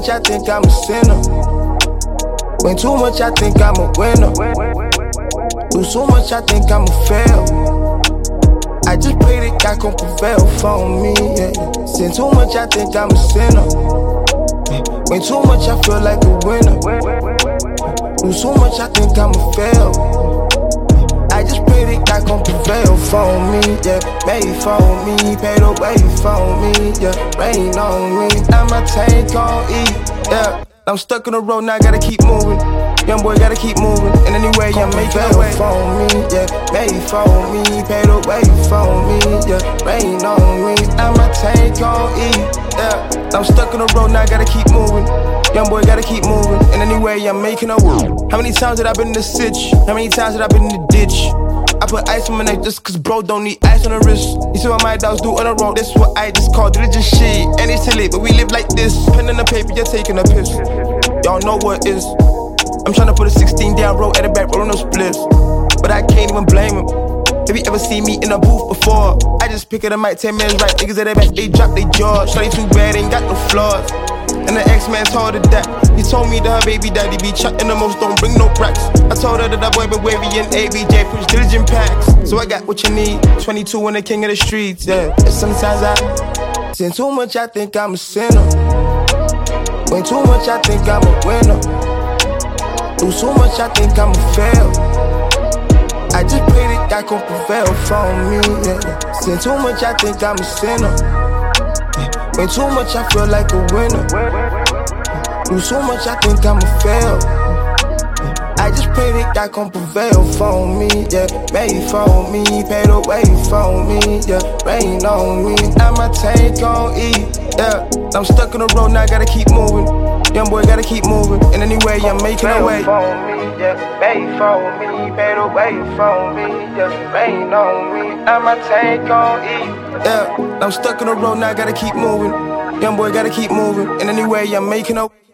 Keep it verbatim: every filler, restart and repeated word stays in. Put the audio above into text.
much, I think I'm a sinner. Win too much, I think I'm a winner. Lose so much, I think I'm a fail. I just pray that God gon' prevail for me, yeah. Sin too much, I think I'm a sinner. Win too much, I feel like a winner. Lose so much, I think I'm a fail. I just pray that God gon' prevail for me, yeah. Made for me, paid the way for me, yeah. Rain on me, now my tank gon' eat, yeah. I'm stuck on the road, now I gotta keep moving. Young boy gotta keep moving, and anyway I'm making a way for me, yeah. Made for me, paid the way for me, yeah. Rain on me, now my tank gon' eat, yeah. I'm stuck on the road, now I gotta keep moving. Young boy gotta keep moving, and anyway I'm making a way. How many times have I been in the sitch? How many times have I been in the ditch? I put ice on my neck just cause bro don't need ice on the wrist. You see what my dogs do on the road, that's what I just call diligent shit. And it's too late, but we live like this. Pen in the paper, you're taking a piss. Y'all know what is. I'm tryna put a sixteen down road at the back, rolling those splits. But I can't even blame him. Have you ever seen me in a booth before? I just pick it up, mic ten minutes right. Niggas at the back, they drop their jaws. Shawty too bad, ain't got no flaws. And the ex-man told her that. He told me that her baby daddy be chatting the most, don't bring no racks. I told her that that boy been wavy and A B J push diligent packs. So I got what you need, twenty-two and the king of the streets, yeah. And sometimes I sin too much, I think I'm a sinner. Win too much, I think I'm a winner. Lose so much, I think I'm a fail. I just pray that God gon' prevail for me, yeah. Sin too much, I think I'm a sinner. Win too much, I feel like a winner. Lose so much, I think I'm a fail. I just pray that God gon' prevail for me, yeah. Made for me, paid the way for me, yeah. Rain on me, now my tank gon' eat, yeah. I'm stuck on the road, now I gotta keep moving. Young boy gotta keep moving, and anyway I'm making a way. For me, yeah. Made for me, paid the way for me, yeah. Rain on me, now my tank gon' eat, yeah. I'm stuck on the road, now I gotta keep moving. Young boy gotta keep moving, and anyway I'm making a way.